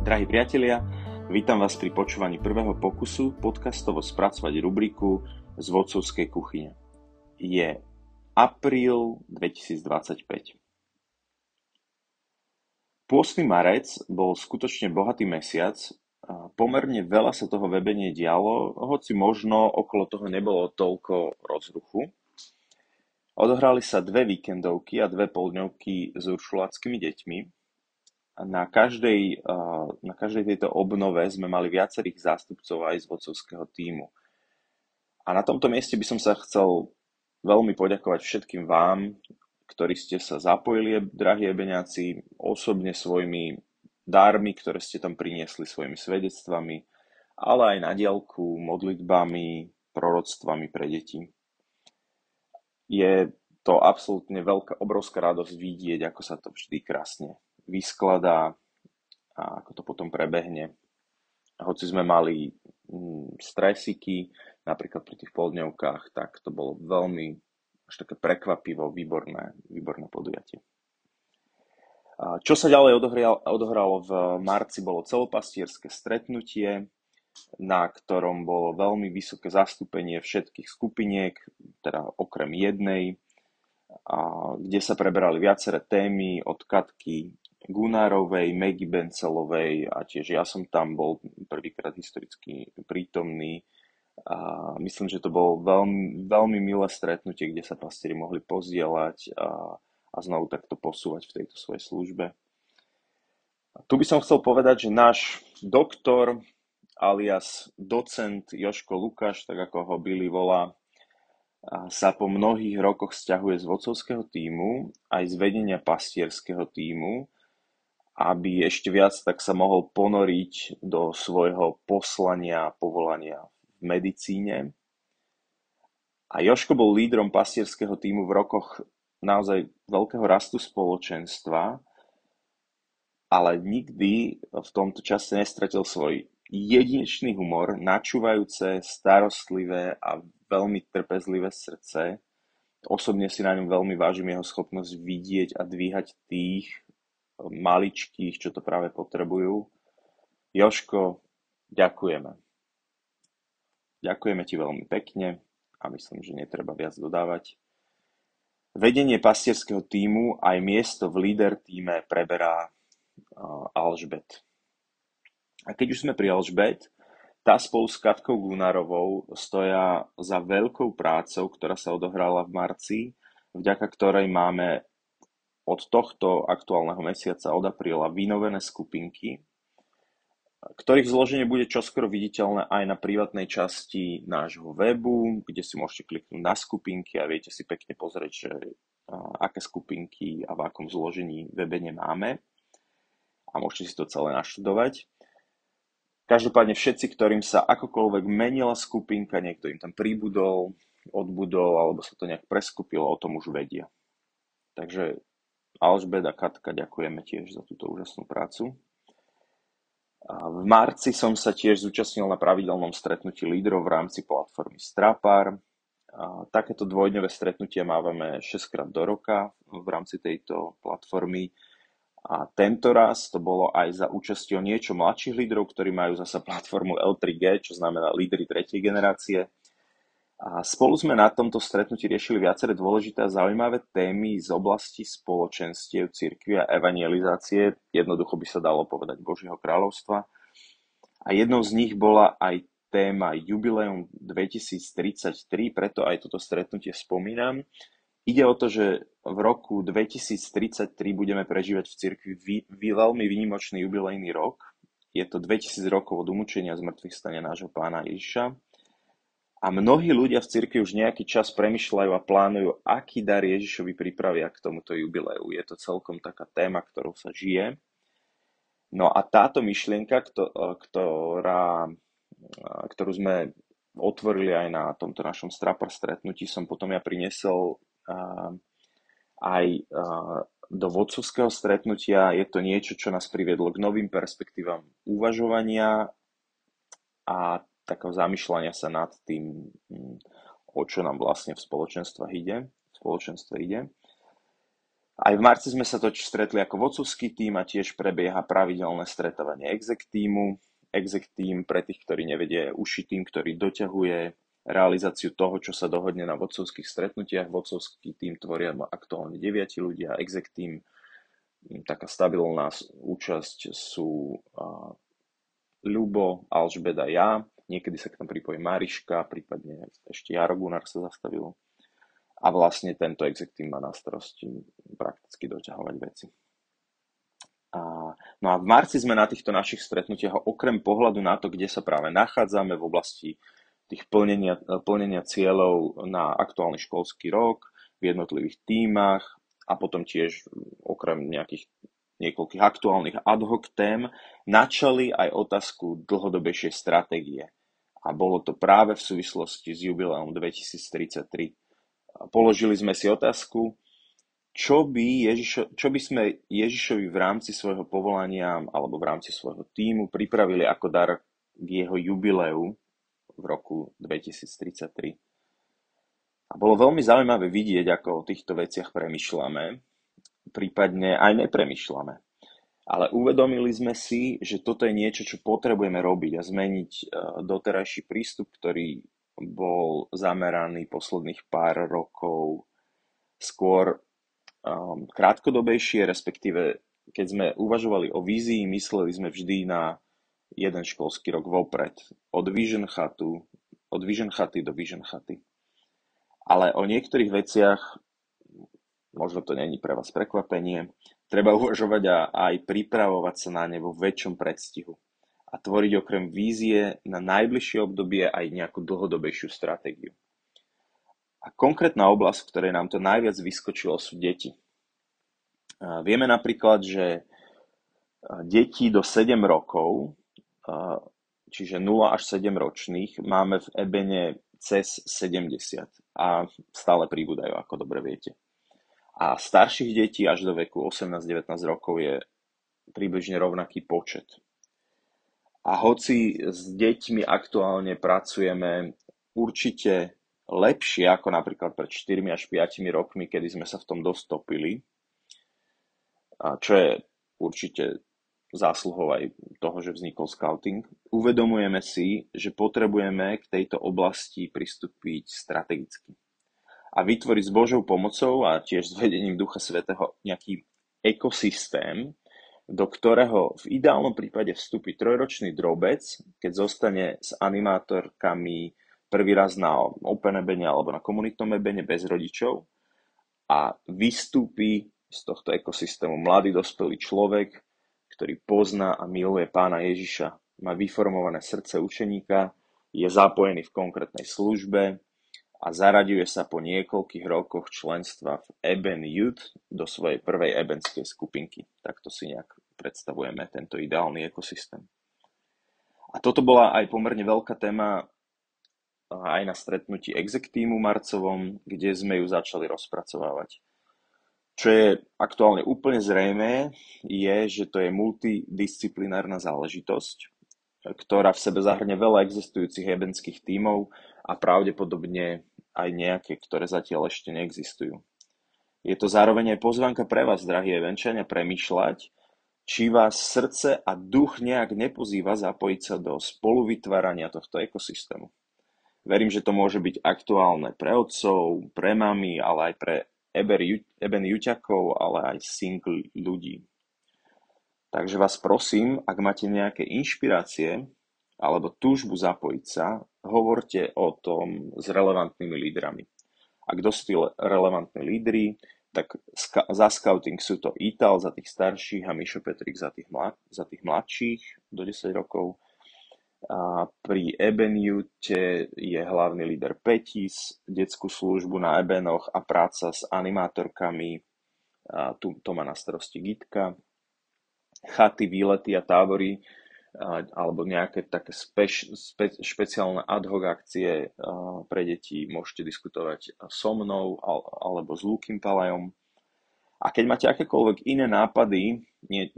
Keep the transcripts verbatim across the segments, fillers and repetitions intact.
Drahí priatelia, vítam vás pri počúvaní prvého pokusu podcastovo spracovať rubriku z vodcovskej kuchyne. Je apríl dvetisícdvadsaťpäť. Pôstny marec bol skutočne bohatý mesiac, pomerne veľa sa toho v Ebene dialo, hoci možno okolo toho nebolo toľko rozruchu. Odohrali sa dve víkendovky a dve poldňovky s uršuláckými deťmi. Na každej, na každej tejto obnove sme mali viacerých zástupcov aj z vodcovského tímu. A na tomto mieste by som sa chcel veľmi poďakovať všetkým vám, ktorí ste sa zapojili, drahí ebeňáci, osobne svojimi dármi, ktoré ste tam priniesli, svojimi svedectvami, ale aj na diaľku, modlitbami, proroctvami pre deti. Je to absolútne veľká, obrovská radosť vidieť, ako sa to vždy krásne vyskladá a ako to potom prebehne. Hoci sme mali stresiky, napríklad pri tých poldňovkách, tak to bolo veľmi až také prekvapivo, výborné, výborné podujatie. Čo sa ďalej odohralo v marci, bolo celopastierské stretnutie, na ktorom bolo veľmi vysoké zastúpenie všetkých skupiniek, teda okrem jednej, a kde sa preberali viaceré témy od Katky Gunárovej, Megy Bencelovej a tiež ja som tam bol prvýkrát historicky prítomný. A myslím, že to bolo veľmi, veľmi milé stretnutie, kde sa pastieri mohli pozdieľať a, a znovu takto posúvať v tejto svojej službe. A tu by som chcel povedať, že náš doktor alias docent Jožko Lukáš, tak ako ho Billy volá, sa po mnohých rokoch sťahuje z vodcovského tímu aj z vedenia pastierského tímu, aby ešte viac tak sa mohol ponoriť do svojho poslania a povolania v medicíne. A Jožko bol lídrom pastierského tímu v rokoch naozaj veľkého rastu spoločenstva, ale nikdy v tomto čase nestratil svoj jedinečný humor, načúvajúce, starostlivé a veľmi trpezlivé srdce. Osobne si na ňom veľmi vážim jeho schopnosť vidieť a dvíhať tých maličkých, čo to práve potrebujú. Jožko, ďakujeme. Ďakujeme ti veľmi pekne a myslím, že netreba viac dodávať. Vedenie pastierského tímu aj miesto v líder tíme preberá uh, Alžbet. A keď už sme pri Alžbet, tá spolu s Katkou Gunárovou stoja za veľkou prácou, ktorá sa odohrala v marci, vďaka ktorej máme od tohto aktuálneho mesiaca, od apríla, vynovené skupinky, ktorých zloženie bude čoskoro viditeľné aj na privátnej časti nášho webu, kde si môžete kliknúť na skupinky a viete si pekne pozrieť, že aké skupinky a v akom zložení v webe máme. A môžete si to celé naštudovať. Každopádne všetci, ktorým sa akokoľvek menila skupinka, niekto im tam pribudol, odbudol, alebo sa to nejak preskupilo, o tom už vedia. Takže Alžbet a Katka, ďakujeme tiež za túto úžasnú prácu. A v marci som sa tiež zúčastnil na pravidelnom stretnutí lídrov v rámci platformy Strapar. A takéto dvojdňové stretnutia mávame šesťkrát do roka v rámci tejto platformy. A tento raz to bolo aj za účasťou niečo mladších lídrov, ktorí majú zasa platformu el tri gé, čo znamená lídry tretej generácie. A spolu sme na tomto stretnutí riešili viaceré dôležité a zaujímavé témy z oblasti spoločenstiev, cirkvi a evangelizácie. Jednoducho by sa dalo povedať Božieho kráľovstva. A jednou z nich bola aj téma Jubileum dvetisíctridsaťtri, preto aj toto stretnutie spomínam. Ide o to, že v roku dvetisíctridsaťtri budeme prežívať v cirkvi vý, vý, veľmi výnimočný jubilejný rok. Je to dvetisíc rokov od umúčenia a zmŕtvychvstania nášho pána Ježiša. A mnohí ľudia v cirkvi už nejaký čas premýšľajú a plánujú, aký dar Ježišovi pripravia k tomuto jubileu. Je to celkom taká téma, ktorou sa žije. No a táto myšlienka, ktorá, ktorú sme otvorili aj na tomto našom Strapar stretnutí, som potom ja priniesol aj do vodcovského stretnutia. Je to niečo, čo nás priviedlo k novým perspektívam uvažovania a takého zamýšľania sa nad tým, o čo nám vlastne v spoločenstve ide. V spoločenstve ide. Aj v marci sme sa totiž stretli ako vodcovský tím a tiež prebieha pravidelné stretávanie exec tímu. Exec tím, pre tých, ktorí nevedia, je uší tím, ktorý doťahuje realizáciu toho, čo sa dohodne na vodcovských stretnutiach. Vodcovský tím tvoria aktuálne deväť ľudia, exec tím, taká stabilná účasť sú uh, Ľubo, Alžbeda, ja. Niekedy sa k tomu pripojí Mariška, prípadne ešte Jaro Gunnar sa zastavil. A vlastne tento exec tým má na starosti prakticky doťahovať veci. A, no a v marci sme na týchto našich stretnutiach okrem pohľadu na to, kde sa práve nachádzame v oblasti tých plnenia, plnenia cieľov na aktuálny školský rok, v jednotlivých tímach a potom tiež okrem nejakých niekoľkých aktuálnych ad hoc tém, načali aj otázku dlhodobejšej stratégie. A bolo to práve v súvislosti s jubileom dvetisíctridsaťtri. Položili sme si otázku, čo by, Ježišo, čo by sme Ježišovi v rámci svojho povolania alebo v rámci svojho tímu pripravili ako dar k jeho jubileu v roku dvetisíctridsaťtri. A bolo veľmi zaujímavé vidieť, ako o týchto veciach premýšľame, prípadne aj nepremýšľame. Ale uvedomili sme si, že toto je niečo, čo potrebujeme robiť a zmeniť doterajší prístup, ktorý bol zameraný posledných pár rokov skôr um, krátkodobejšie, respektíve keď sme uvažovali o vízii, mysleli sme vždy na jeden školský rok vopred. Od Vision chatu, od Vision chaty do Vision chaty. Ale o niektorých veciach, možno to není pre vás prekvapenie, treba uvažovať a aj pripravovať sa na ne vo väčšom predstihu. A tvoriť okrem vízie na najbližšie obdobie aj nejakú dlhodobejšiu stratégiu. A konkrétna oblasť, v ktorej nám to najviac vyskočilo, sú deti. A vieme napríklad, že deti do sedem rokov, čiže nula až sedem ročných, máme v Ebene cez sedemdesiat a stále pribúdajú, ako dobre viete. A starších detí až do veku osemnásť devätnásť rokov je približne rovnaký počet. A hoci s deťmi aktuálne pracujeme určite lepšie ako napríklad pred štyri až päť rokmi, kedy sme sa v tom dostopili, a čo je určite zásluhou aj toho, že vznikol scouting, uvedomujeme si, že potrebujeme k tejto oblasti pristúpiť strategicky a vytvoriť s Božou pomocou a tiež s vedením Ducha Svätého nejaký ekosystém, do ktorého v ideálnom prípade vstúpi trojročný drobec, keď zostane s animátorkami prvý raz na Open ebene alebo na komunitnom ebene bez rodičov a vystúpi z tohto ekosystému mladý dospelý človek, ktorý pozná a miluje Pána Ježiša, má vyformované srdce učeníka, je zapojený v konkrétnej službe a zaraďuje sa po niekoľkých rokoch členstva v Eben Youth do svojej prvej ebenskej skupinky. Takto si nejak predstavujeme tento ideálny ekosystém. A toto bola aj pomerne veľká téma aj na stretnutí exec tímu marcovom, kde sme ju začali rozpracovávať. Čo je aktuálne úplne zrejmé, je, že to je multidisciplinárna záležitosť, ktorá v sebe zahrňa veľa existujúcich ebenských tímov a pravdepodobne aj nejaké, ktoré zatiaľ ešte neexistujú. Je to zároveň aj pozvánka pre vás, drahí ebenčania, premýšľať, či vás srdce a duch nejak nepozýva zapojiť sa do spoluvytvárania tohto ekosystému. Verím, že to môže byť aktuálne pre otcov, pre mami, ale aj pre eben juťakov, ale aj single ľudí. Takže vás prosím, ak máte nejaké inšpirácie alebo túžbu zapojiť sa, hovorte o tom s relevantnými lídrami. A kto sú tí relevantní lídri, tak za scouting sú to Ital za tých starších a Mišo Petrik za tých, mlad- za tých mladších do desať rokov. A pri Eben Youth je hlavný líder Petis, detskú službu na Ebenoch a práca s animátorkami, a tu to má na starosti Gitka. Chaty, výlety a tábory alebo nejaké také speš, spe, špeciálne ad hoc akcie pre deti môžete diskutovať so mnou alebo s Lúkim Palajom. A keď máte akékoľvek iné nápady, nie,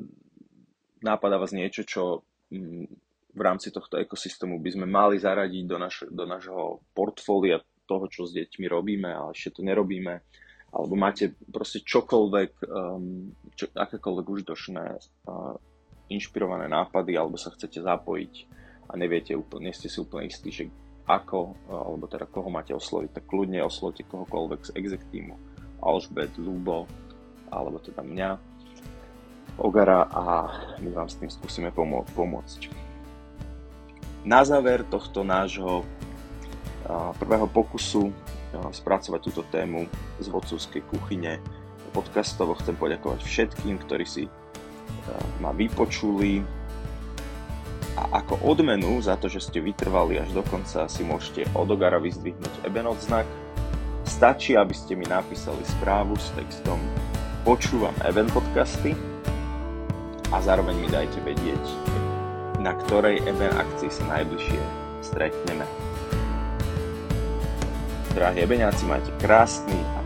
nápada vás niečo, čo v rámci tohto ekosystému by sme mali zaradiť do, naš, do našho portfólia toho, čo s deťmi robíme, ale ešte to nerobíme, alebo máte proste čokoľvek, um, čo, akékoľvek užitočné uh, inšpirované nápady, alebo sa chcete zapojiť a neviete úplne, nie ste si úplne istí, že ako, alebo teda koho máte osloviť, tak kľudne oslovte kohokoľvek z exec týmu, Alžbet, Ľubo, alebo teda mňa, Ogara, a my vám s tým skúsime pomô- pomôcť. Na záver tohto nášho uh, prvého pokusu spracovať túto tému z vodcovskej kuchyne podcastovo chcem poďakovať všetkým, ktorí si ma vypočuli, a ako odmenu za to, že ste vytrvali až do konca, si môžete od Ogara vyzdvihnúť Eben odznak. Stačí, aby ste mi napísali správu s textom počúvam Eben podcasty a zároveň mi dajte vedieť, na ktorej Eben akcii sa najbližšie stretneme. Drahí ebeňáci, majte krásny a